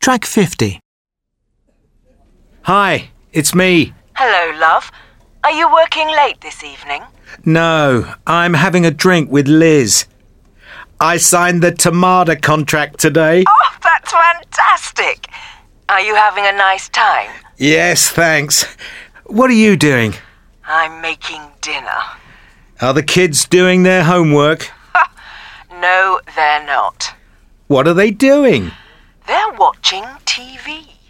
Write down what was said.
Track 50. Hi, it's me. Hello, love. Are you working late this evening? No, I'm having a drink with Liz. I signed the Tomato contract today. Oh, that's fantastic. Are you having a nice time? Yes, thanks. What are you doing? I'm making dinner. Are the kids doing their homework? No, they're not. What are they doing? They're watching TV.